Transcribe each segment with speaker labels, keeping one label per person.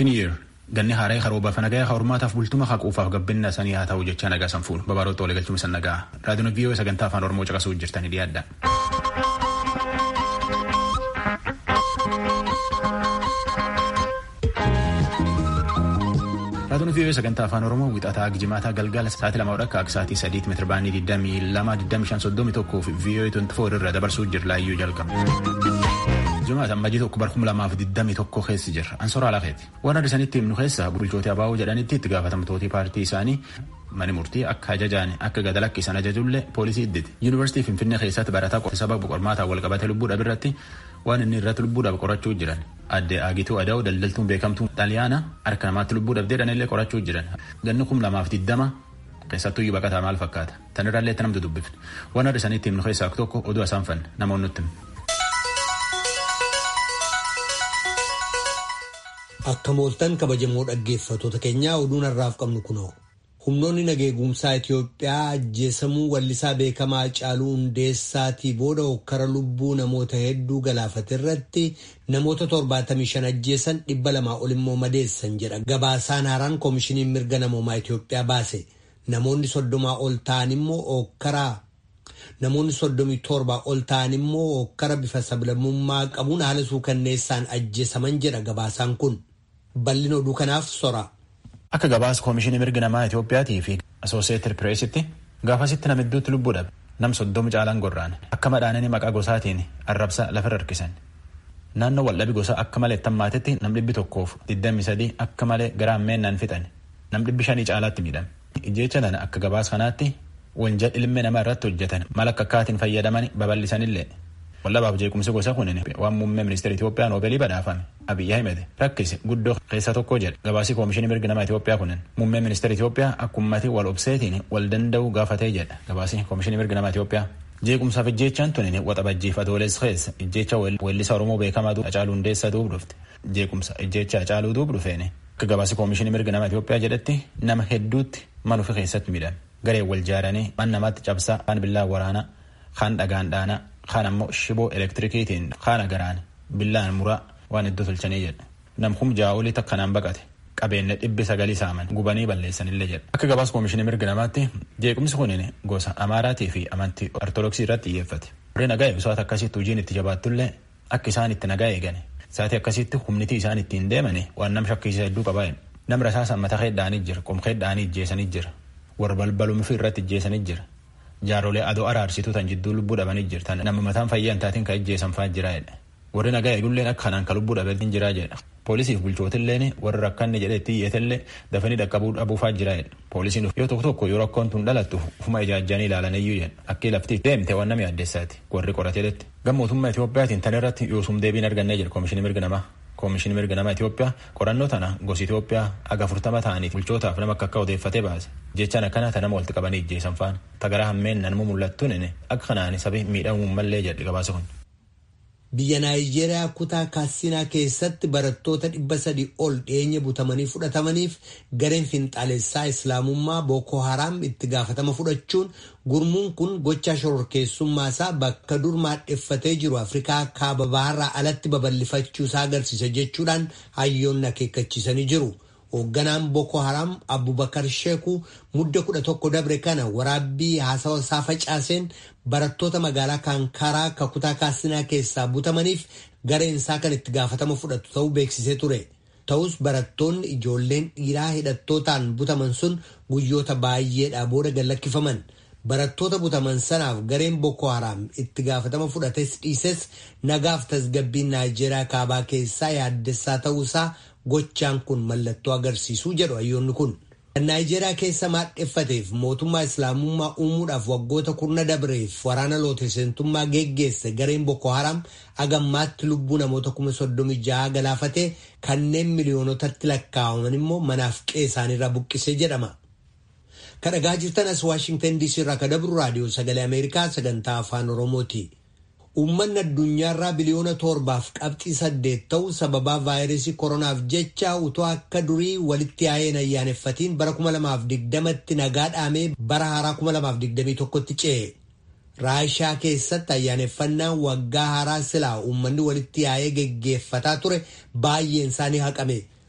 Speaker 1: Happy New Year. Ganni haaraa harooba fanagaa harummaataaf bultuma haquufaaf gabbinna sanii haa ta'u jecha nagaa sanfuun babaroota walii galchuma san nagaa raadiyoon VOA sagantaa afaan Oromoo caqasuu jirtanii dhiyaadha. Raadiyoon VOA sagantaa afaan Oromoo wixataa Gijimaataa galgala sa'aatii 2 akka sa'aatii 3 meetira baandii 22 fi VOA 24 irra dabarsuu jirlaayyuu jalqaba. Jumaata Majii tokko barkum 2021 keessi jira. Ansoora Lafeeti. Waan addisanitti himnu keessa bulchootii abaa'uu jedhanitti itti gaafatamtooti paartii isaanii mani murtii akka ajajaan akka gadalakkisan ajajullee poolisii idditi. Yuunivarsiitii Finfinnee keessatti barataa sababa qormaataa walqabate lubbuudha birratti waan inni irratti lubbuudhaaf qorachuu jiran. Adde Agituu Adaa'u daldaltuun beekamtuun Xaaliyaana harka namaatti lubbuudhaaf jedhanillee qorachuu jiran. Ganni 2020 keessattuu baqataa maal fakkaata? Tanirraallee itti namtu dubbifne. Waan addisanitti himnu keessaa tokko oduu isaan fanne namoonni nutti himu.
Speaker 2: Akka mooltan kabajamoo dhaggeeffattoota keenyaa oduun har'aaf qabnu kunoo. Humnoonni nageegumsaa Itoophiyaa ajjeesamuu wallisaa beekamaa Haacaaluu Hundeessaatii booda hokkara lubbuu namoota hedduu galaafate irratti namoota 75 ajjeesan 200 ol immoo madeessan jedha gabaasaan haaraan koomishiniin mirga namoomaa Itoophiyaa baase. Namoonni 30 ol ta'an immoo hokkaraa. Namoonni 37 ol ta'an immoo hokkara bifa sablammummaa qabuun haala suukanneessaan ajjeesaman jedha gabaasaan kun. Bal'ina oduu kanaaf sora.
Speaker 1: Akka gabaasa koomishinii mirga namaa Itoophiyaatii fi Associated Pressitti gaafasitti namidduutti lubbuu dhabe. Nam 30 caalaan gorraan akka madhaananii maqaa gosaatiin arrabsa lafarra harkisan. Naannoo waldhabii gosa akka malee tammaatetti nam 123 akka malee gara ammeennaan fixan. Nam 500 caalaatti miidhame. Ijjeecha lana akka gabaasa kanaatti wanjal ilmi namaa irratti hojjetan mala akka akkaatiin fayyadaman babal'isanillee. Wallabaaf jeequmsi gosa kunin waan muummee ministeera Itoophiyaa Noobeelii badhaafame Abiyyi Ahmed rakkise guddoo keessa tokko jedha gabaasii koomishinii mirga namaa Itoophiyaa kunin muummee ministeera Itoophiyaa akkumatti wal obseetiin wal danda'u gaafatee jedha gabaasii koomishinii mirga namaa Itoophiyaa. Jeequmsaaf ijjeechaan tunin waxabajjiif adoolees keessa ijjeecha weellisaa Oromoo beekamaa Haacaaluu Hundeessaa duub dhufte jeequmsa ijjeecha Haacaaluu duub dhufeene akka gabaasii koomishinii mirga namaa Itoophiyaa jedhetti nama hedduutti manuufi keessatti miidhame garee wal jaaranii man namaatti cabsaa kaan billaa waraanaa kaan dhagaan dhaanaa kaan ammoo shiboo elektirikiitiin kaan agaraan billaan muraa waan iddoo tolchanii jedha. Namkum jaa'olii takkanaan baqate qabeenya 900 saaman gubanii balleessanillee jedha. Akka gabaasa koomishinii mirga namaatti jeequmsi kunin gosa Amaaraatii fi amantii Ortodoksii irratti xiyyeeffate. Warri nagaa eegsisoota akkasitti hojiin itti jabaattullee akka isaan itti nagaa eegane. Saatii akkasitti humnitii isaan ittiin deemane waan nam shakkisiisa hedduu qabaa'e. Nam rasaasan mataa heddaanii jira, qomka heddaanii ijjeesanii jira. Warra balbalumfi irratti ijjeesanii jira. Jaarolee adoo araarsituu tan jidduu lubbuu dhabanii jirtan nama mataan fayyaan taatiin kan ijjeesan fa'aa jira jedha. Warri nagaa eegulleen akka kanaan kan lubbuu dhabeetiin jira jedha. Poolisiif bulchootilleen warri rakkanne jedhee itti iyyeetellee dafanii dhaqqabuu dhabuu fa'aa jira jedha. Poolisiin yoo tokko yoo rakkoon tun dhalattu ufuma ijaajjanii ilaalaniyyuu jedha. Akka lafti deemte waan nama yaaddeessaati warri qorateetti. Gammootummaa Itoophiyaatiin tan irratti yoosum deebiin argannee jira koomishinii mirga namaa. Koomishinii mirga namaa Itoophiyaa qorannoo tana gosi Itoophiyaa aga 40 ta'aniif bulchootaaf nama akka odeeffatee baase. Jechaan akkana ta nama walitti qabanii ijjeessan fa'aan tagaraa hammeen nama mul'attuun akka kanaan sabii miidhamuu mallee jedhe gabaasa kun.
Speaker 2: Biyya Naayijeeriyaa kutaa Kaatsinaa keessatti barattoota 300 ol dhiyeenya butamanii fudhatamaniif gareen finxaalessaa Islaamummaa Boko Haram itti gaafatama fudhachuun gurmuun kun gochaa shororkeessummaasaa bakka dur maadheffatee jiru Afrikaa kaaba baharraa alatti babal'ifachuusaa agarsiisa jechuudhaan hayyoonni akeekkachiisanii jiru. Hoogganaan Boko Haram Abubakar Sheeku mudda 11 dabre kana waraabbii haasawa isaa facaaseen barattoota magaalaa Kankaraa kutaa Kaatsinaa keessaa butamaniif gareen isaa kan itti gaafatama fudhatu ta'uu beeksisee ture. Ta'us barattoonni ijoolleen dhiiraa hidhattootaan butaman sun guyyoota baay'eedhaa booda gallakkifaman. Barattoota butaman sanaaf gareen Boko Haram itti gaafatama fudhates dhiises nagaaf tasgabbiin Naayijeeriyaa kaabaa keessaa yaaddessaa ta'uusaa gochaan kun mallattoo agarsiisuu jedhu hayyoonni kun. Naayijeeriyaa keessa maadheffateef mootummaa Islaamummaa uumuudhaaf waggoota 10 dabreef waraana lootesentummaa geggeesse gareen Boko Haram agammaatti lubbuu namoota 36,000 galaafatee kanneen miliyoonotatti lakkaa'aman immoo manaaf qe'ee isaaniirraa buqqisee jedhama. Kan dhagaa jirtan as Waashingtan DC irraa kan dabru raadiyoo sagalee Ameerikaa sagantaa afaan Oromooti. Uummanni addunyaarraa biliyoona 7.8 ta'u sababaa vaayirasii koronaaf jecha utoo akka durii walitti yaa'een ayyaaneffatiin bara 2020tti nagaa dhaamee bara haaraa 2021tti ce'e. Raashiyaa keessatti ayyaaneffannaan waggaa haaraa silaa uummanni walitti yaa'ee geggeeffataa ture baay'een isaanii haqame.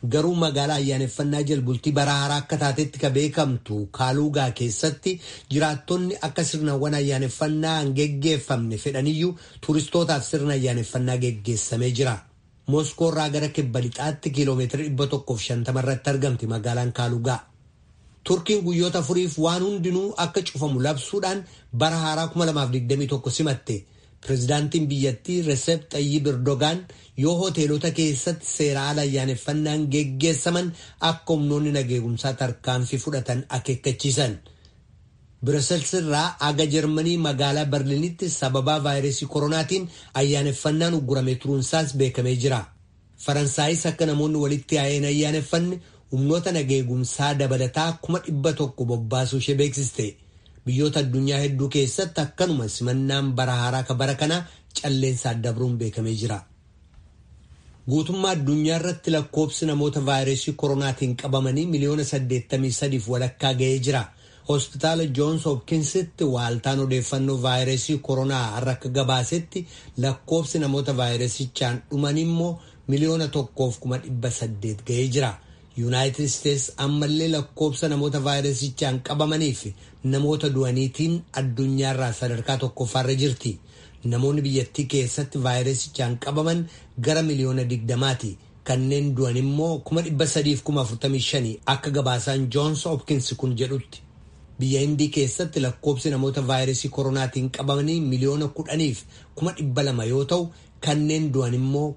Speaker 2: Garuu magaalaa ayyaaneffannaa jalbultii bara haaraa akka taatetti ka beekamtu Kaaluugaa keessatti jiraattonni akka sirnawwan ayyaaneffannaa hin geggeeffamne fedhaniyyuu turistootaaf sirna ayyaaneffannaa geggeessamee jira. Moskoo irraa gara kibba lixaatti kiiloomeetira 150 irratti argamti magaalaan Kaaluugaa. Turkiin guyyoota afuriif waan hundinuu akka cufamu labsuudhaan bara haaraa 2021 simatte. Pireezidaantiin biyyattii Recep Tayyip Erdogan yoo hoteelota keessatti seera ala ayyaaneffannaan geggeessaman akka humnoonni nageegumsaa tarkaanfii fudhatan akeekkachiisan. Brussels irraa aga Jarmanii magaalaa Berliinitti sababaa vaayirasii koronaatiin ayyaaneffannaan uggurame turuunsaas beekamee jira. Faransaayis akka namoonni walitti yaa'een ayyaaneffanne humnoota nageegumsaa dabalataa 100,000 bobbaasuu ishee beeksiste. Biyyoota addunyaa hedduu keessatti akkanuma simannaan bara haaraa ka bara kana calleensaan dabruun beekamee jira. Guutummaa addunyaa irratti lakkoobsi namoota vaayirasii koronaatiin qabamanii miliyoona 83 walakkaa ga'ee jira. Hospitaala Joons Hopkinsitti waaltaan odeeffannoo vaayirasii koronaa har'a akka gabaasetti lakkoobsi namoota vaayirasichaan dhuman immoo miliyoona 1,800 ga'ee jira. Yuunaayitid Isteets ammallee lakkoobsa namoota vaayirasichaan qabamanii fi namoota du'aniitiin addunyaarraa sadarkaa tokkoffaarra jirti. Namoonni biyyattii keessatti vaayirasichaan qabaman gara miliyoona 20ti. Kanneen du'an immoo 345 akka gabaasaan Joons Hopkins kun jedhutti. Biyya Hindii keessatti lakkoobsi namoota vaayirasii koronaatiin qabamanii miliyoona 10,200 yoo ta'u, kanneen du'an immoo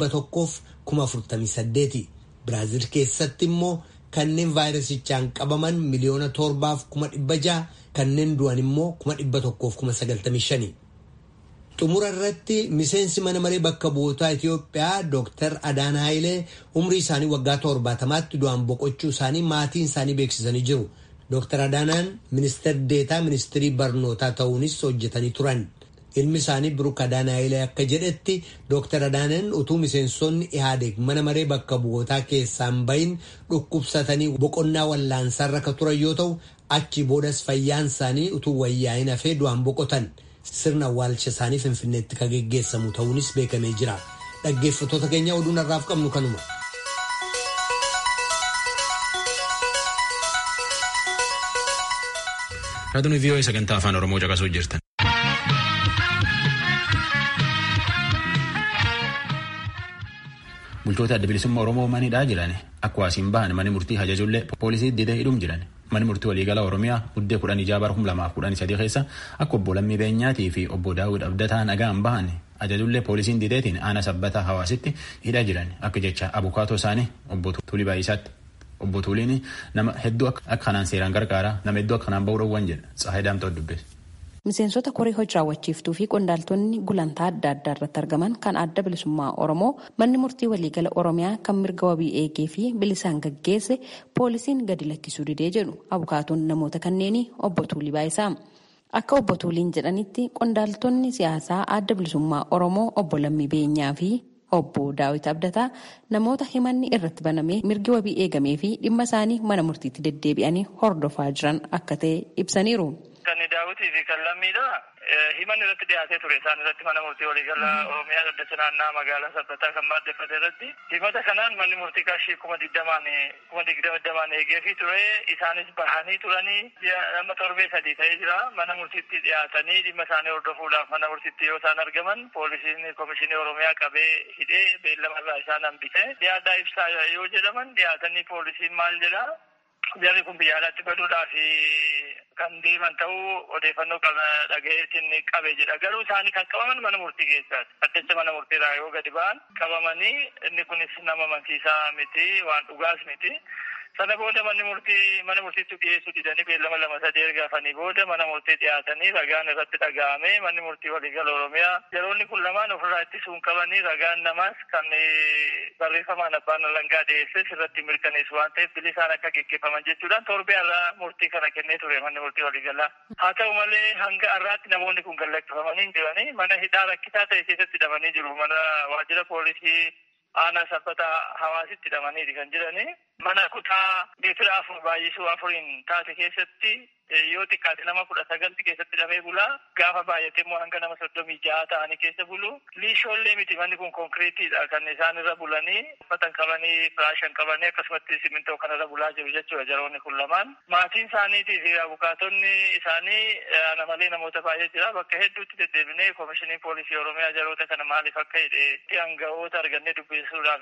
Speaker 2: 100,148. Biraazil keessatti immoo kanneen vaayirasichaan qabaman miliyoona 7,600, kanneen du'an immoo 195. Xumura irratti miseensi mana maree bakka bu'ootaa Itiyoophiyaa Dr. Adaana Hayilee umrii isaanii waggaa 70tti du'aan boqochuu isaanii maatiin isaanii beeksisanii jiru. Dr. Adaanaan ministeera deetaa ministirii barnootaa ta'uunis hojjetanii turan. Ilmi isaanii Biruk Adaana Hayilee akka jedhetti Dr. Adaanaan utuu miseensonni Ihaadeeg mana maree bakka bu'ootaa keessaan bahin dhukkubsatanii boqonnaa wallaansaarra akka turan yoo ta'u, achi boodas fayyaan isaanii utuu wayyaa'in hafee du'aan boqotan. Sirna awwaalcha isaanii Finfinneetti kan geggeessamu ta'uunis beekamee jira. Dhaggeeffattoota keenya oduun har'aaf qabnu kanuma.
Speaker 1: Raadiyoo VOA sagantaa afaan Oromoo caqasuu jirtan. Bultoota adda bilisummaa Oromoo manidhaa jiran akka waasiin bahan manni murtii ajajullee poolisii didee hidhuum jiran. Manni murtii waliigala Oromiyaa Muddee 16 bara 2013 keessa akka obbo Lammii Beenyaatii fi obbo Daawud Abdataa nagaan bahan ajajullee poolisiin dideetiin aana sabbataa hawaasitti hidhaa jiran akka jecha abukaatoo isaanii obbo Tuulii Baay'isaatti. Obbo Tuuliin nama hedduu akka kanaan seeraan gargaara nama hedduu akka kanaan bahuu dhowwan jedha. Tsahaay Daamtoo dubbise.
Speaker 3: Miseensota koree hojii raawwachiiftuu fi qondaaltonni gulantaa adda addaa irratti argaman kan adda bilisummaa Oromoo manni murtii waliigala Oromiyaa kan mirga wabii eegee fi bilisaan gaggeesse poolisiin gadi lakkisuu didee jedhu abukaatoon namoota kanneenii obbo Tuulii Baayisaa. Akka obbo Tuuliin jedhanitti qondaaltonni siyaasaa adda bilisummaa Oromoo obbo Lammii Beenyaa fi obbo Daawit Abdataa namoota himanni irratti banamee mirgi wabii eegamee fi dhimma isaanii mana murtiitti deddeebi'anii hordofaa jiran akka ta'e ibsaniiru.
Speaker 4: Kan Daawutii fi kan Lammiidha. Himanni irratti dhiyaatee ture isaan irratti mana murtii waliigala Oromiyaa Daddacha naannaa magaalaa Sabbataa kan maaddeeffate irratti himata kanaan manni murtii qarshii 20,000 eegeefii ture. Isaanis bahanii turanii amma torbee 3 ta'ee jira. Mana murtiitti dhiyaatanii dhimma isaanii hordofuudhaaf mana murtiitti yoo isaan argaman poolisiin komishinii Oromiyaa qabee hidhee beellamarraa isaan hambise. Dhiyaataa ibsaa yoo jedhaman dhiyaatanii poolisiin maal jedha? Jarri kun biyya alaatti baduudhaaf kan deeman ta'uu odeeffannoo dhagayeetiin qabe jedha. Garuu isaanii kan qabaman mana murtii keessaati. Addacha mana murtiirraa yoo gadi ba'an qabamanii inni kunis nama amansiisaa miti, waan dhugaas miti. Sana booda mana murtiitti dhiyeessuu didanii beellama 2-3 ergaafanii booda mana murtii dhiyaatanii ragaan irratti dhaga'amee manni murtii waliigala Oromiyaa yeroonni kun lamaan ofirraa ittisuun qabanii ragaan namaas kan barreeffamaan abbaan alangaa dhiyeesses irratti mirkaneessu waan ta'eef bilisaan akka geggeeffaman jechuudhaan torbee har'aa murtii kana kennee ture manni murtii waliigalaa. Haa ta'u malee hanga har'aatti namoonni kun gallakkifamanii jiranii mana hidhaa rakkisaa ta'e keessatti hidhamanii jiru. Mana waajjira poolisii aanaa sabbataa hawaasitti hidhamaniiti kan jirani. Mana kutaa meetira 4 baay'isuu 4 taate keessatti yoo xiqqaate nama 19 keessatti hidhamee bulaa. Gaafa baay'ate immoo hanga nama 36 ta'anii keessa bulu. Liishoollee miti manni kun konkiriitiidha kan isaan irra bulanii uffatan qabanii firaashan qabanii akkasumatti simintoo kanarra bulaa jiru jechuudha jaroonni kun lamaan. Maatiin isaaniitii fi abukaatonni isaanii ana malee namoota baay'ee jira. Bakka hedduutti deddeebinee Komishinii Poolisii Oromiyaa jaroota kana maaliif akka hidhee hanga'oota argannee dubbisuudhaaf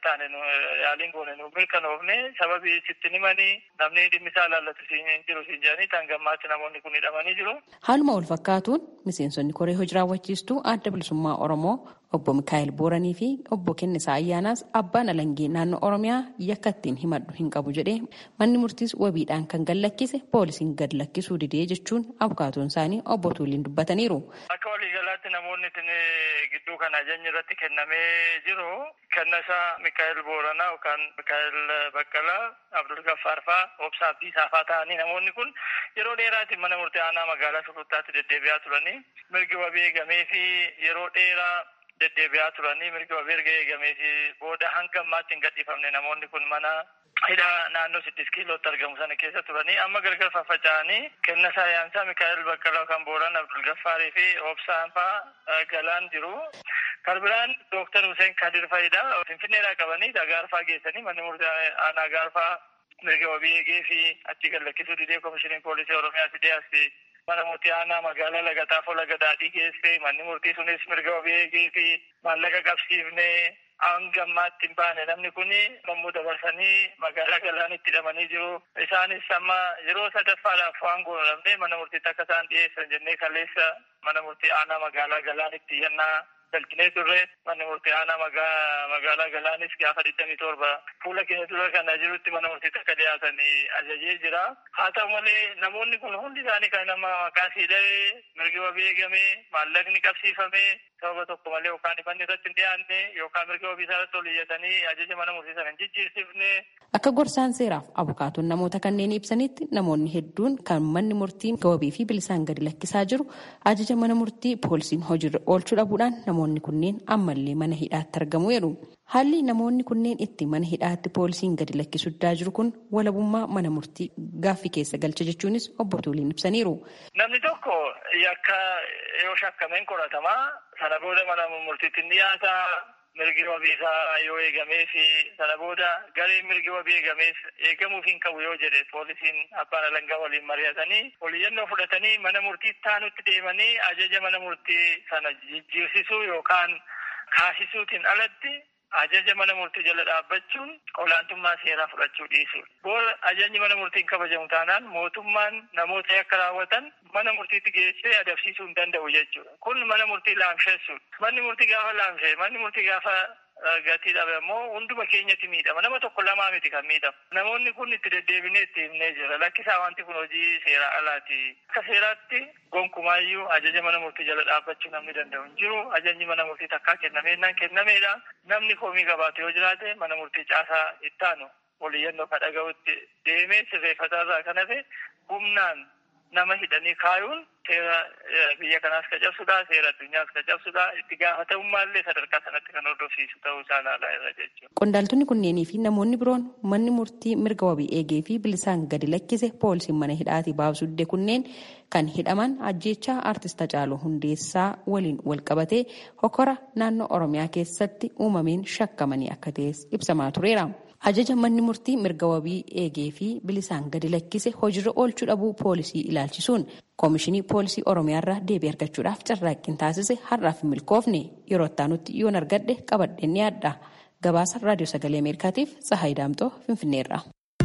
Speaker 4: yaaliin goone nu mirkanoofne sababii sitti himanii namni dhimmisaa ilaallatu siin jiru siin jedhanii tangammaatti namoonni kun hidhamanii jiru.
Speaker 3: Haaluma wal fakkaatuun miseensonni koree hojii raawwachiistuu adda bilisummaa Oromoo obbo Mikaa'el Booranii fi obbo Kennisaa Ayyaanaas abbaan alangee naannoo Oromiyaa yakka ittiin himadhu hin qabu jedhee manni murtiis wabiidhaan kan gallakkise poolisiin gad lakkisuu didee jechuun abukaatoon isaanii obbo Tuuliin dubbataniiru.
Speaker 4: Akka waliigalaatti namoonni gidduu kana ajajni irratti kennamee jiru. Kennisaa Mikaa'el Booranaa yookaan Mikaa'el Baqqalaa, Abdul Gaffaar fa'aa, Obsaa Abdiisaa fa'aa ta'anii namoonni kun yeroo dheeraatiin mana murtii aanaa magaalaa Sulultaatti deddeebi'aa turanii mirgi wabii eegamee fi yeroo dheeraa deddeebi'aa turanii mirgi wabii erga eegamee fi booda hanga ammaatti hin gadhiifamne namoonni kun mana hidhaa naannoo 6 kiilootti argamu sana keessa turanii amma gargar faffaca'anii Kennisaa Ayyaansaa, Mikaa'el Baqqalaa kan Booran, Abdul Gaffaarii fi Obsaan fa'aa galaan jiru. Karbiraan Dooktar Hussein Kadir Fayidaa Finfinneedhaa qabanii Gaarfaa geessanii manni murtii aanaa Gaarfaa mirga wabii eegee fi achi gad lakkisuu didee Komishiniin Poolisii Oromiyaa fidee as mana murtii aanaa magaalaa Lagataafoo Laga Daadhii geesse. Manni murtii sunis mirga wabii eegee fi maallaqa qabsiifnee hanga ammaatti hin baane namni kun yommuu dabarsanii magaalaa Galaanitti hidhamanii jiru. Isaanis amma yeroo sadaffaadhaaf waan goonamne mana murtiitti akka isaan dhiyeessan jennee kaleessa mana murtii aanaa magaalaa Galaanitti yennaa galchinee turre. Manni murtii aanaa magaalaa Galaanis gaafa 27 fuula keenya dura kana jirutti mana murtiitti akka dhiyaatanii ajajee jira. Haa ta'u malee namoonni kun hundi isaanii kan nama maqaa siidhee mirgi wabii eegamee maallaqni qabsiifamee sababa tokko malee yookaan ifanni irratti hin dhiyaanne yookaan mirga wabii isaarratti ol iyyatanii ajaja mana murtii sana hin jijjiirsifne.
Speaker 3: Akka gorsaan seeraaf abukaatoon namoota kanneen ibsanitti namoonni hedduun kan manni murtii wabii fi bilisaan gadi lakkisaa jiru ajaja mana murtii poolisiin hojiirra oolchuu dhabuudhaan namoonni kunneen ammallee mana hidhaatti argamu jedhu. Haalli namoonni kunneen itti mana hidhaatti poolisiin gadi lakkisuudhaa jiru kun walabummaa mana murtii gaaffii keessa galcha jechuunis obbo Tuuliin ibsaniiru.
Speaker 4: Namni tokko yakka yoo shakkameen qoratamaa sana booda mana murtiitti ni dhiyaata. Mirgi wabii isaa yoo eegamee fi sana booda garee mirgi wabii eegamuuf hin qabu yoo jedhe poolisiin abbaan alangaa waliin mari'atanii oliyyannoo fudhatanii mana murtii taanutti deemanii ajaja mana murtii sana jijjiirsisuu yookaan kaasisuutiin alatti ajaja mana murtii jala dhaabbachuun olaantummaa seeraa fudhachuu dhiisuudha. Booda ajajni mana murtiin kabajamu taanaan mootummaan namoota yakka raawwatan mana murtiitti geessee adabsiisuu hin danda'u jechuudha. Kun mana murtii laamsheessuudha. Manni murtii gaafa laamshee, manni murtii gaafa gatii dhabe immoo hunduma keenyatti miidhama. Nama tokko lamaa miti kan miidhamu. Namoonni kun itti deddeebinee itti himnee jira. Lakkisaa wanti kun hojii seeraa alaati. Akka seeraatti gonkumaayyuu ajaja mana murtii jala dhaabbachuu namni danda'u hin jiru. Ajajni mana murtii takkaa kennameedha. Namni komii qabaatu yoo jiraate mana murtii caasaa ittaanu oliyyannoo ka dhaga'utti deemee sirreeffataarraa kan hafe humnaan nama hidhanii kaayuun seera biyya kanaas ka cabsudha, seera addunyaas ka cabsudha. Itti gaafatamummaa sadarkaa sanatti kan hordofsiisu ta'uu isaa ilaalaa irra jechuudha.
Speaker 3: Qondaaltonni kunneenii fi namoonni biroon manni murtii mirga wabii eegee fi bilisaan gadi lakkise poolisiin mana hidhaatii baasuu dide kunneen kan hidhaman ajjeechaa aartist Hacaaluu Hundeessaa waliin wal qabatee hokora naannoo Oromiyaa keessatti uumameen shakkamanii akka ta'es ibsamaa tureera. Ajaja manni murtii mirga wabii eegee fi bilisaan gadi lakkise hojiirra oolchuu dhabuu poolisii ilaalchisuun Koomishinii Poolisii Oromiyaarraa deebii argachuudhaaf carraaqqiin taasise har'aaf hin milkoofne yeroo itti yoon argadhe qabadheen ni yaadda. Gabaasa Raadiyoo Sagalee Ameerikaatiif Tsahaay Daamtoo Finfinneerra.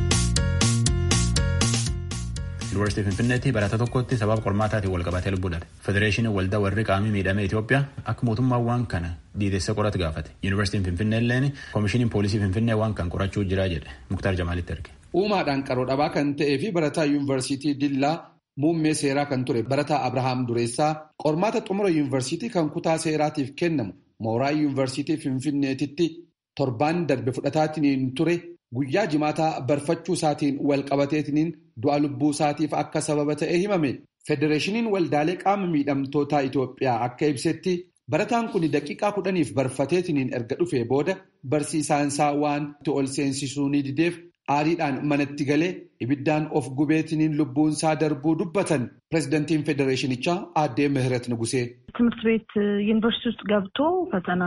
Speaker 1: Yuunivarsiitii Finfinneetti barataa tokkotti sababa qormaataatiin wal qabatee lubbuu dhabe. Federeeshiniin waldaa warri qaamii miidhame Itoophiyaa akka mootummaan waan kana dhiitessee qoratu gaafate. Yuunivarsiitiin Finfinneelleen Koomishiniin Poolisii Finfinnee waan kan qorachuu jira jedhe. Muktaar Jamaalitti erge.
Speaker 5: Uumaadhaan qaroo dhabaa kan ta'ee fi barataa Yuunivarsiitii Dillaa muummee seeraa kan ture barataa Abrahaam Dureessaa qormaata xumura Yuunivarsiitii kan kutaa seeraatiif kennamu mooraa Yuunivarsiitii Finfinneetitti torbaan darbe fudhataatiin ture. Guyyaa jimaataa barfachuu isaatiin wal qabateetiin du'a lubbuu isaatiif akka sababa ta'e himame. Federeeshiniin waldaalee qaama miidhamtoota Itoophiyaa akka ibsetti Barataan kun daqiiqaa 10 barfateetiniin erga dhufee booda barsiisaan isaa waan itti ol seensisuu ni dideef aariidhaan manatti galee ibiddaan of gubeetiniin lubbuun isaa darbuu dubbatan pirezidantiin federeeshinichaa aadde ምህረት ንጉሴ
Speaker 6: ትምህርት ቤት ዩኒቨርሲቲ ውስጥ ገብቶ ፈተና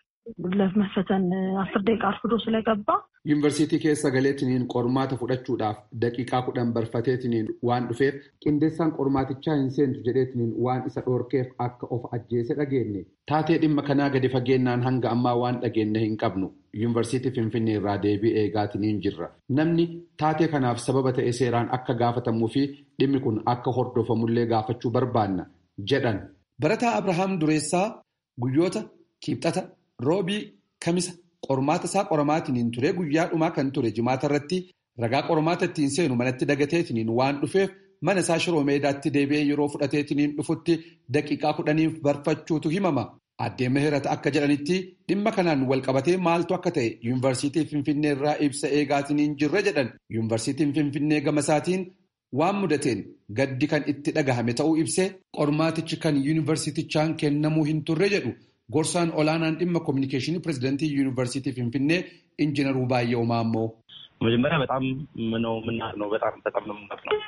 Speaker 6: ለመፈተን 10 ደቂቃ አርፍዶ ስለገባ
Speaker 5: ዩኒቨርሲቲ keessa galeetiniin qormaata fudhachuudhaaf daqiiqaa 10 barfateetiniin waan dhufeef qindeessaan qormaatichaa hin seentu jedheetiniin waan isa dhoorkeef akka of ajjeese dhageenye taatee dhimma kanaa gadi fageennaan hanga ammaa waan dhageenye hin qabnu yuunivarsiitii Finfinnee irraa deebii eegaatiniin jirra namni taatee kanaaf sababa ta'e seeraan akka gaafatamuu fi dhimmi kun akka hordofamullee gaafachuu barbaanna jedhan barataa Abrahaam Dureessaa guyyoota kibxata roobii kamisa qormaata isaa qoramaatiniin ture guyyaa dhumaa kan ture jimaata irratti ragaa qormaata ittiin seenu manatti dagateetiniin waan dhufeef mana isaa Shiroo Meedaatti deebi'ee yeroo fudhateetiniin dhufutti daqiiqaa 10 barfachuutu himama. Aadde ምህረት akka jedhanitti dhimma kanaan wal qabatee maaltu akka ta'e yuunivarsiitii Finfinnee irraa ibsa eegaatiniin jirra jedhan yuunivarsiitiin Finfinnee gama isaatiin waan mudateen gaddi kan itti dhagahame ta'uu ibsee qormaatichi kan yuunivarsiitichaan kennamuu hin turre jedhu. Gorsaan olaanaan dhimma kominikeeshinii pirezidantii yuunivarsiitii Finfinnee ኢንጂነር ባየው ማሞ
Speaker 7: መጀመሪያ በጣም ነው በጣም ነው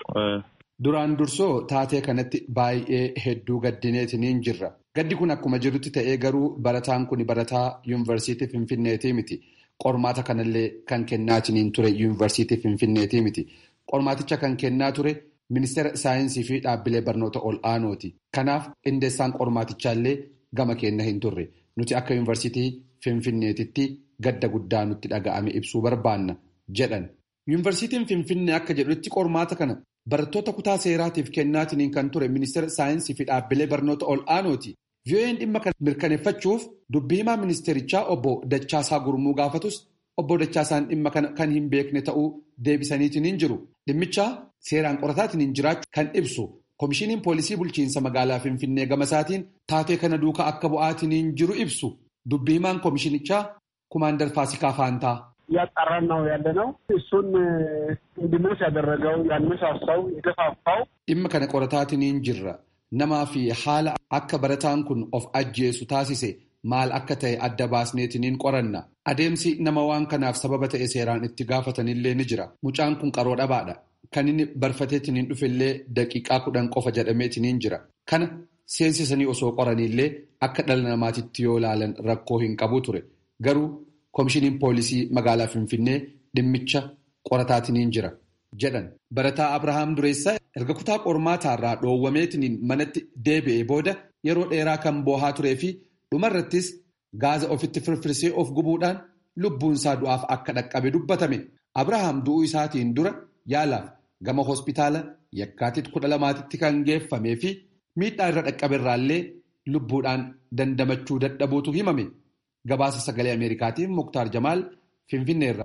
Speaker 5: duraan dursoo taatee kanatti baay'ee hedduu gaddineetiniin jirra gaddi kun akkuma jirutti ta'ee garuu barataan kun barataa yuunivarsiitii Finfinneetii miti qormaata kanallee kan kennaatiniin ture yuunivarsiitii Finfinneetii miti qormaaticha kan kennaa ture ministeera saayinsii fi dhaabbilee barnoota ol'aanooti kanaaf qindeessaan qormaatichaallee gama kenna hin turre nuti akka yuunivarsiitii Finfinneetitti gadda guddaa nutti dhaga'ame ibsuu barbaanna jedhan yuunivarsiitiin Finfinnee akka jedhutti qormaata kana barattoota kutaa seeraatiif kennaatiniin kan ture ministeera saayinsii fi dhaabbilee barnoota ol'aanooti VOA'n dhimma kana mirkaneeffachuuf dubbii himaa ministeerichaa obbo Dachaasaa Gurmuu gaafatus obbo Dachaasaan dhimma kana kan hin beekne ta'uu deebisaniitiin jiru dhimmichaa seeraan qorataatiniin jiraachuu kan ibsu koomishiniin poolisii bulchiinsa magaalaa Finfinnee gama isaatiin taatee kana duukaa akka bu'aatiniin jiru ibsu dubbii himaan koomishinichaa kumaandar Faasikaa Faantaa.
Speaker 8: ያጣራን ነው ያለነው እሱን እንዲሞት ያደረገው ያነሳሳው የገፋፋው
Speaker 5: dhimma kana qorataatiniin jirra namaa fi haala akka barataan kun of ajjeesu taasise maal akka ta'e adda baasneetiniin qoranna adeemsi nama waan kanaaf sababa ta'e seeraan itti gaafatanillee ni jira mucaan kun qaroo dhabaadha kan inni barfateetiniin dhufellee daqiiqaa 10 qofa jedhameetiniin jira kana seensisanii osoo qoranillee akka dhala namaatitti yoo ilaalan rakkoo hin qabu ture garuu koomishiniin poolisii magaalaa Finfinnee dhimmicha qorataatiniin jira jedhan barataa Abrahaam Dureessaa erga kutaa qormaataarraa dhoowwameetiniin manatti deebi'ee booda yeroo dheeraa kan boohaa turee fi dhumarrattis gaaza ofitti firfirsee of gubuudhaan lubbuunsaa du'aaf akka dhaqqabe dubbatame Abrahaam du'uu isaatiin dura yaalaaf gama hospitaala Yakkaatit 12tti kan geeffamee fi miidhaa irra dhaqqaberraallee lubbuudhaan dandamachuu dadhabuutu himame. Gabaasa sagalee Ameerikaatiin Muktaar Jamaal Finfinneerra.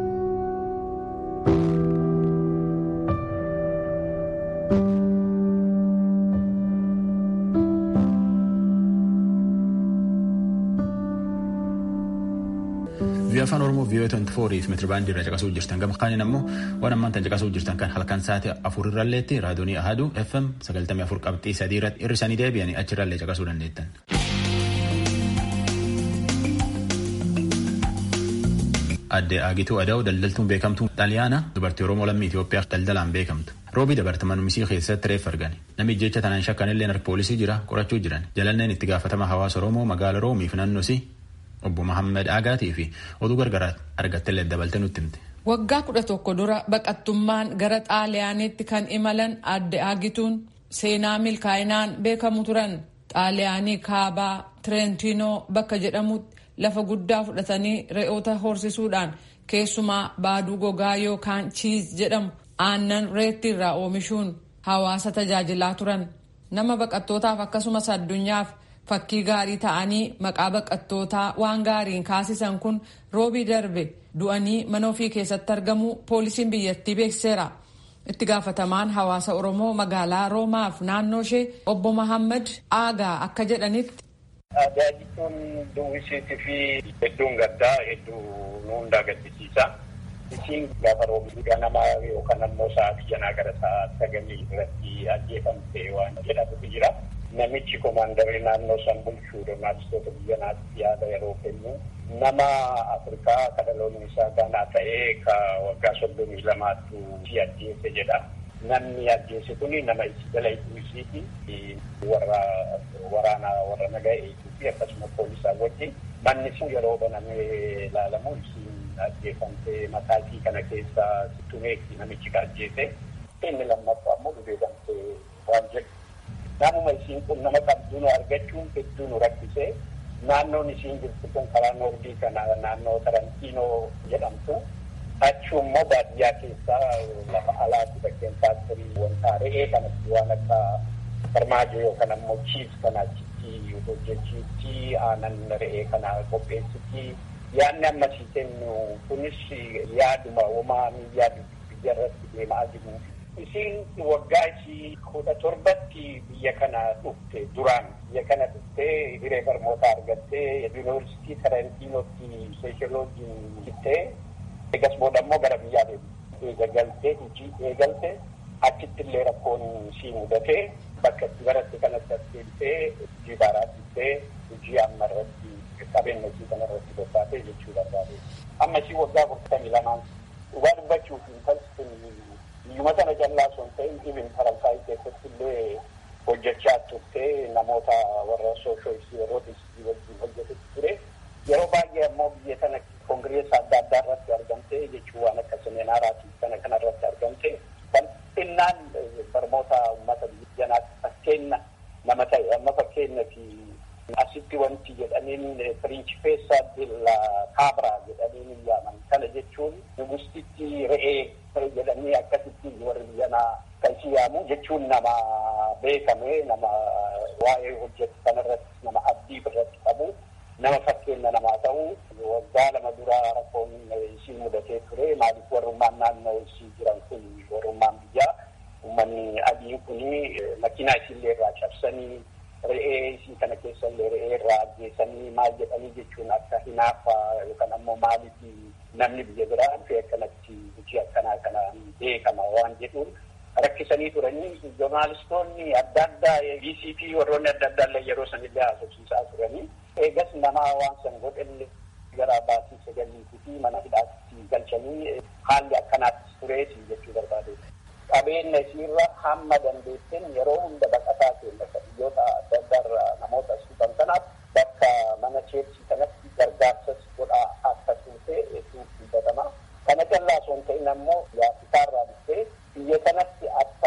Speaker 1: Afaan Oromoo VOA 24 fi meetirabaandii irra caqasuu jirtan gama kaaniin ammoo waan ammaan tan caqasuu jirtan kan halkan sa'aatii 4 irralleetti raadiyoonii Ahaduu FM 94.3 irratti hirrisanii deebi'anii achirrallee caqasuu dandeettan. Aadde Aagituu Adaa'u daldaltuun beekamtuun Xaaliyaana dubartii Oromoo lammii Itoophiyaa daldalaan beekamtu. Roobii dabartaman misii keessatti reeffa argani. Namni jecha tanaan shakkanillee harka poolisii jira qorachuu jiran. Jalanneen itti gaafatama hawaasa Oromoo magaala Roomiif naannosii obbo Muhammad Aagaatii fi oduu gargaraa argatteellee dabalte nutti himte.
Speaker 9: Waggaa 11 dura baqattummaan gara Xaaliyaaniitti kan imalan Aadde Aagituun seenaa milkaa'inaan beekamu turan. Xaaliyaanii kaabaa Tireentinoo bakka jedhamutti lafa guddaa fudhatanii re'oota horsisuudhaan keessumaa baaduu gogaa yookaan chiiz jedhamu aannan reetti irraa oomishuun hawaasa tajaajilaa turan. Nama baqattootaaf akkasumas addunyaaf fakkii gaarii ta'anii maqaa baqattootaa waan gaariin kaasisan kun roobii darbe du'anii mana ofii keessatti argamu poolisiin biyyattii beeksiseera. Itti gaafatamaan hawaasa Oromoo magaalaa Roomaaf naannoo ishee obbo Muhammad Aagaa akka jedhanitti.
Speaker 10: Aadaajituun duwwisiitii fi hedduun gaddaa hedduu nu hundaa gaddisiisa. Isiin gaafa roobni ganamaa yookaan ammoo sa'aatii janaa gara sa'aatii 9 irratti ajjeefamte waan jedhamutu jira. Namichi komaandarii naannoo san bulchuu jurnalistoota biyya naatti yaada yeroo kennu nama Afrikaa kadhaloonni isaa Gaanaa ta'ee ka waggaa 32tu si ajjeese jedha. Namni ajjeese kuni nama jala isiiti warra nagaa eeguufi akkasuma poolisaa wajjin manni sun yeroo banamee ilaalamu isiin ajjeefamtee mataa isii kana keessa tumeetti namichi ka ajjeese. Inni lammaffaa ammoo dubeeffamtee waan jedhu. Naannuma isiin kun nama qabduun argachuun hedduu nu rakkisee naannoon isiin jirtu kun karaa noordii kana naannoo Tarantiinoo jedhamtu achummoo baadiyyaa keessaa lafa alaatti bakkeen faaktorii wanta re'ee kanatti waan akka farmaajoo yookaan ammoo chiis kana achitti hojjechiitti aanan re'ee kana qopheessitti yaadni ammasii kennu kunis yaaduma uumaa miidiyaa biyya irratti deemaa jiru. Isiin waggaa isii 17tti biyya kana dhufte duraan biyya kana dhuftee hiree barnoota argattee yuunivarsiitii Tarantiinootti sooshiyooloojiin hiittee eegas booda immoo gara biyyaa eegaltee hojii eegalte achitti illee rakkoon isii mudatee bakka itti baratte kanatti deemtee hojii baaraa dhiiftee hojii amma irratti qabeenya isii kana irratti bobbaatee jechuu barbaade. Amma isii waggaa 42 dhugaa dubbachuuf biyyuma kana jallaa osoo hin ta'in dhibin Faransaay keessatti illee hojjechaa turtee namoota warra sooshoolsii yerootisii wajjin hojjetetti ture. Yeroo baay'ee ammoo biyya kana koongireessa adda addaa irratti argamtee jechuu waan akka seminaaraa kana irratti argamte bal'innaan barnoota uummata biyya kanaatti fakkeenya nama ta'e amma fakkeenya fi asitti wanti jedhaniin piriinchipeessa dilla kaabraa jedhaniin yaaman kana jechuun nugustitti re'ee jedhanii akkasitti warri biyyanaa kan siyaamu jechuun nama beekame nama waa'ee hojjetu kanarratti nama abdii irratti qabu nama fakkeenya namaa ta'u waggaa 2 dura rakkoon isii mudatee ture maaliif warrummaan naannoo isii jiran kun warrummaan biyyaa uummanni adiin kuni makiinaa isiillee irraa cabsanii re'ee isii kana keessa illee re'ee irraa ajjeesanii maal jedhanii jechuun akka hinaaffaa yookaan ammoo maaliif namni biyya biraa dhufee akkanatti hojii akkanaa kanaan beekama waan jedhuun rakkisanii turanii joornaalistoonni adda addaa BCP warroonni adda addaa illee yeroo sanillee haasofsiisaa turanii eegas namaa waan san godhelle gara baasii 9 fi mana hidhaatti galchanii haalli akkanaatti tureeti jechuu barbaade. Qabeenya isiirra hamma dandeetteen yeroo hunda baqataa keenya biyyoota adda addaarraa namoota asii kanaaf bakka mana cheersii kanatti gargaarsas godhaa akka tuute dubbatama. Kana callaa osoo hin ta'in ammoo yaasisaarraa dhuftee biyya kanatti akka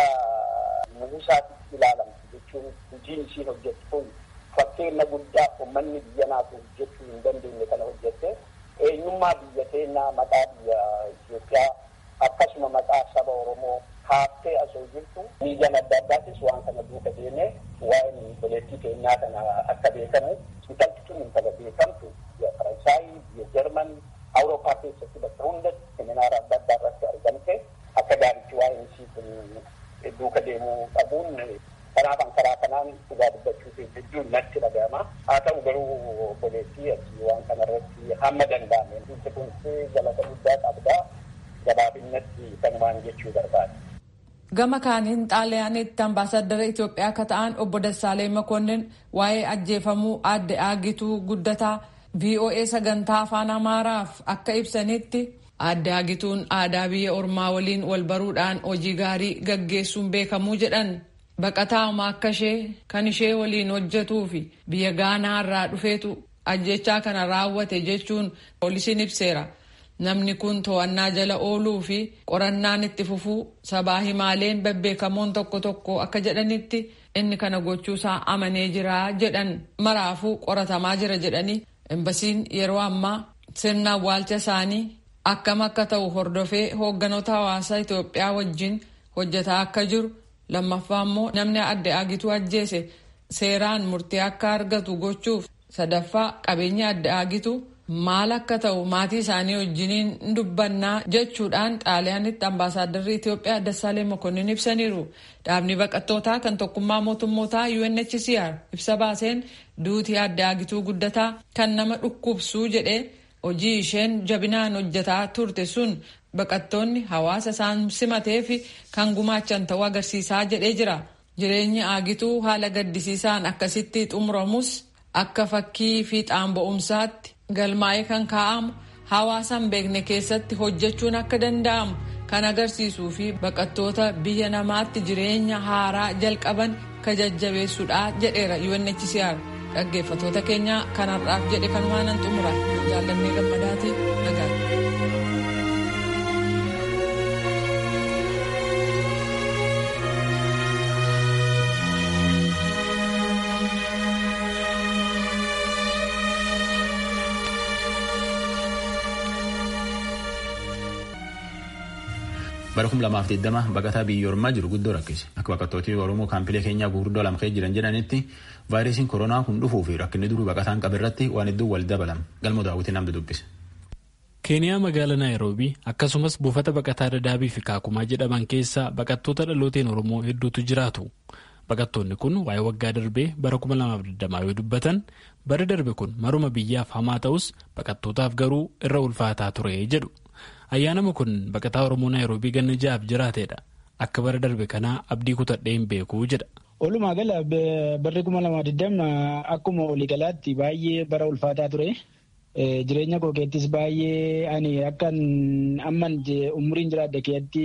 Speaker 10: nugusaatti ilaalamtu jechuun hojiin isiin hojjettu kun fakkeenya guddaa uummanni biyya naatu hojjechuu hin dandeenye kana hojjette eenyummaa biyya keenyaa maqaa biyya Itoophiyaa akkasuma maqaa saba Oromoo kaaftee asoo jirtu miidiyaan adda addaatis waan kana duuka deemee waa'ee bileettii keenyaa kana akka beekamu intalti tun intala beekamtu biyya Faransaay biyya Jarman Awurooppaa keessatti bakka hundatti seminaara adda addaa irratti argamte akka gaariitti waa'een isii kun duuka deemuu qabuun kanaafan karaa kanaan dhugaa dubbachuuf hedduun natti dhaga'ama. Haa ta'u garuu obboleettii asii waan kanarratti hamma danda'ame wanti kun galata guddaa qabdaa gabaabinatti kanumaan jechuu barbaada.
Speaker 9: Gama kaaniin xaaliyaanitti ambaasaddara Itoophiyaa akka ta'an obbo Dassaaleny Makonnin waa'ee ajjeefamuu aadde Aagituu Guddataa VOA sagantaa afaan Amaaraaf akka ibsanitti aadde Aagituun aadaa biyya ormaa waliin wal baruudhaan hojii gaarii gaggeessuun beekamuu jedhan. Baqataa'uma akka ishee kan ishee waliin hojjetuu fi biyya Gaanaa irraa dhufeetu ajjechaa kana raawwate jechuun poolisiin ibseera. Namni kun to'annaa jala ooluu fi qorannaan itti fufuu sabaa himaaleen babbeekamoon tokko tokko akka jedhanitti inni kana gochuusaa amanee jira jedhan maraafuu qoratamaa jira jedhanii embasiin yeroo ammaa sirna awwaalcha isaanii akkam akka ta'u hordofee hoogganoota hawaasaa Itoophiyaa wajjin hojjetaa akka jiru lammaffaa immoo namni aadde Aagituu ajjeese seeraan murtii akka argatu gochuuf sadaffaa qabeenya aadde Aagituu maal akka ta'u maatii isaanii wajjiniin dubbannaa jechuudhaan xaaliyaanitti ambaasaaddarri Itoophiyaa Dassaaleny Makonnin ibsaniiru. Dhaabni baqattootaa kan tokkummaa mootummootaa UNHCR ibsa baaseen duutii aadde Aagituu Guddataa kan nama dhukkubsuu jedhee hojii isheen jabinaan hojjetaa turte sun baqattoonni hawaasa isaan simatee fi kan gumaachan ta'uu agarsiisaa jedhee jira. Jireenyi Aagituu haala gaddisiisaan akkasitti xumuramus akka fakkii fiixaan ba'umsaatti galmaa'ee kan kaa'amu hawaasa hin beekne keessatti hojjechuun akka danda'amu kan agarsiisuu fi baqattoota biyya namaatti jireenya haaraa jalqaban ka jajjabeessuudha jedheera UNHCR. Dhaggeeffattoota keenya kanarraaf jedhe kanumaanan xumura. Jaallannee Gammadaatii nagaatti.
Speaker 1: Bara 2020 baqataa biyya ormaa jiru guddoo rakkise. Akka baqattooti Oromoo kaampilee keenyaa guguddoo lama keessa jiran jedhanitti vaayirasiin koronaa kun dhufuu fi rakkinni duruu baqataan qaburratti waan hedduu wal dabalame. Galmoo daawwitiin namni dubbise.
Speaker 11: Keeniyaa magaalaa Naayiroobii akkasumas buufata baqataa Dadaabii fi Kaakumaa jedhaman keessa baqattoota dhalooteen Oromoo hedduutu jiraatu. Baqattoonni kun waa'ee waggaa darbee bara 2020 yoo dubbatan bara darbe kun maruma biyyaaf hamaa ta'us baqattootaaf garuu irra ulfaataa ture jedhu. Ayyaanama kun baqataa Oromoo Naayiroobii ganna 6 jiraateedha. Akka bara darbe kanaa abdii kutadhee hin beeku jedha.
Speaker 12: Walumaa gala barri 2020 akkuma waliigalaatti baay'ee bara ulfaataa ture. Jireenya koo keessattis baay'ee ani akkan amman umriin jiraadhe keessatti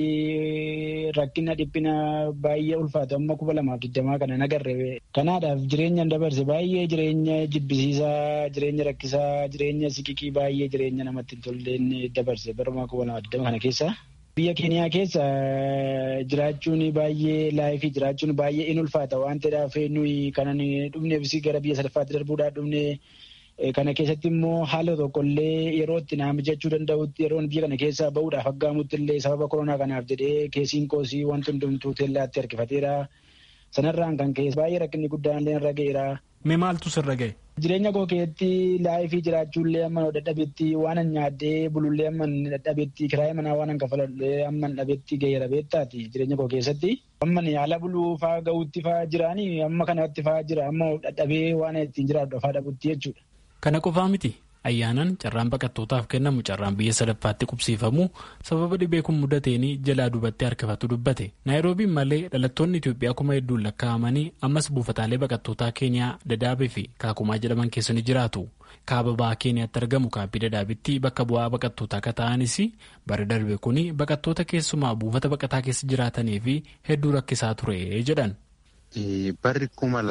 Speaker 12: rakkina dhiphina baay'ee ulfaatu amma 2020 kana nagarre. Kanaadhaaf jireenya dabarse baay'ee jireenya jibbisiisaa, jireenya rakkisaa, jireenya siqiqii baay'ee jireenya namatti hin tolleen dabarse bara 2020 kana keessa. Biyya Keeniyaa keessa jiraachuun baay'ee laayifii jiraachuun baay'ee in ulfaata waan ta'eef nuyi kanan dhufneefis gara biyya sadaffaatti darbuudhaan dhufne. Kana keessatti immoo haala tokkollee yeroo itti naamijachuu danda'utti yeroon biyya kana keessaa bahuudhaaf aggaamutti illee sababa koronaa kanaaf jedhee keessiin koosii wanti hundumtuu teellaatti harkifateera. Sanarraan kan keessa baay'ee rakkinni guddaan illee irra ga'eera.
Speaker 11: Mee maaltu sirra ga'e?
Speaker 12: Jireenya koo keessatti laayifii jiraachuullee amma dadhabetti waan nyaadhee bulullee amma dadhabetti kiraayee manaa waan kafaladhee amma dhabetti ga'eera beektaati jireenya koo keessatti. Amma haala buluu fa'aa ga'uutti fa'aa jiraanii amma kanatti fa'aa jira amma dadhabee waan ittiin jiraadhu fa'aa dhabutti jechuudha.
Speaker 11: Kana qofaa miti ayyaanaan carraan baqattootaaf kennamu carraan biyya sadaffaatti qubsiifamu sababa dhibee kun mudateen jalaa duubatti harkifatu dubbate. Naayiroobiin malee dhalattoonni Itoophiyaa kuma hedduun lakkaa'amanii ammas buufataalee baqattootaa Keeniyaa Dadaabii fi Kaakumaa jedhaman keessa ni jiraatu. Kaaba bahaa Keeniyaatti argamu kaampii Dadaabitti bakka bu'aa baqattootaa akka ta'anis bara darbe kun baqattoota keessumaa buufata baqataa keessa jiraatanii fi hedduu rakkisaa ture jedhan.
Speaker 13: Barri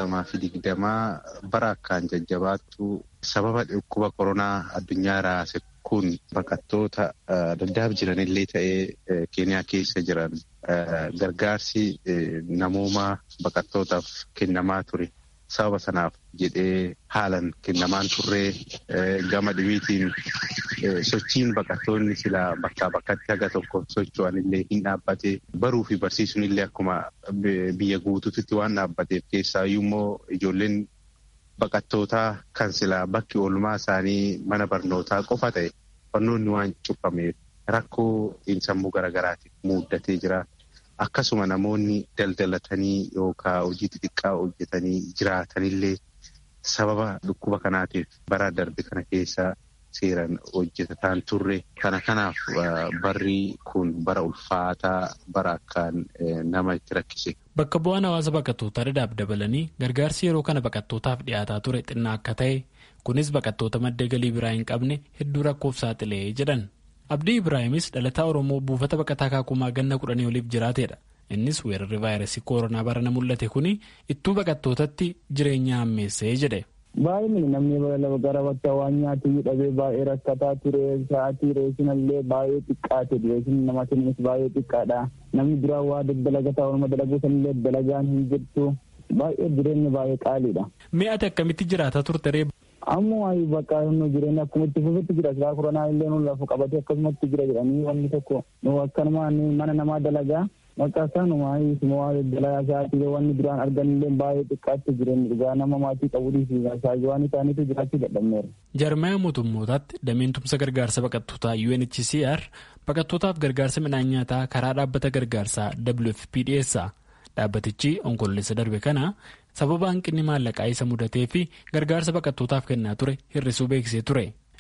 Speaker 13: 2020 bara akkaan jajjabaattu sababa dhukkuba koronaa addunyaa raase kun baqattoota Dadaab jiranillee ta'ee Keeniyaa keessa jiran gargaarsi namoomaa baqattootaaf kennamaa ture. Sababa sanaaf jedhee haalan kennamaan turree gama dhibiitiin sochiin baqattoonni silaa bakkaa bakkatti haga tokko socho'anillee hin dhaabbate baruu fi barsiisuun illee akkuma biyya guutuutti waan dhaabbateef keessaayyuu immoo ijoolleen baqattootaa kan silaa bakki oolmaa isaanii mana barnootaa qofa ta'e barnoonni waan cufameef rakkoo xiinsammuu garaagaraatiif muuddatee jira. Akkasuma namoonni daldalatanii yookaan hojii xixiqqaa hojjetanii jiraatanillee sababa dhukkuba kanaatiif bara darbe kana keessa seeraan hojjetataan turre. Kanaaf barri kun bara ulfaataa bara akkaan nama itti rakkise.
Speaker 11: Bakka bu'aan hawaasa baqattootaa Dadaab dabalanii gargaarsi yeroo kana baqattootaaf dhiyaataa ture xinnaa akka ta'e kunis baqattoota madda galii biraa hin qabne hedduu rakkoof saaxilee jedhan. Abdii Ibraahimis dhalataa Oromoo buufata baqataa Kaakumaa ganna 10 oliif jiraateedha. Innis weerarri vaayirasii koronaa barana mul'ate kuni ittuu baqattootatti jireenya hammeessee jedhe.
Speaker 12: Baay'inni namni gara bakka waan nyaatii dhabee baay'ee rakkataa ture sa'aatii reesinallee baay'ee xiqqaate reesin nama kennis baay'ee xiqqaadha. Namni biraa waa dalagaa orma dalaguu sanillee dalagaan hin jirtu baay'ee jireenya baay'ee qaaliidha.
Speaker 11: Mee ati akkamitti jiraataa turte?
Speaker 12: Ammoo bakka jireenya akkuma itti fufetti jira silaa koronaa illee nu lafu qabatee akkasumatti jira jedhanii wanni tokko nu akkanuma mana namaa dalagaa bakka isaanuma dalagaa isaatii wanni duraan arganillee baay'ee xiqqaatti jireenya dhugaa nama maatii qabuudhiif waan isaaniitu jiraachuu dadhabneera.
Speaker 11: Jarmaya mootummootaatti dameen tumsa gargaarsa baqattootaa UNHCR baqattootaaf gargaarsa midhaan nyaataa karaa dhaabbata gargaarsaa WFP dhiyeessa. Dhaabbatichi onkololeessa darbe kana sababa hanqinni maallaqaa isa mudatee fi gargaarsa baqattootaaf kennaa ture hir'isuu beeksisee ture.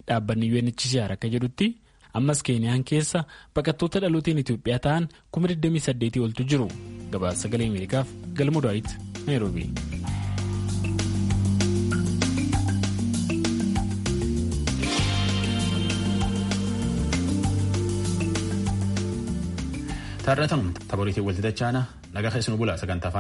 Speaker 11: dhaabbanni UNHCR akka jedhutti ammas Keeniyaan keessa baqattoota dhalooteen Itoophiyaa ta'an 28,000 oltu jiru. Gabaasa Sagalee Ameerikaaf Galmoo Daawit Naayiroobii.
Speaker 1: Taarratanum taphooriitiin walti dachaana nagaa keessanuu bulaa sagantaa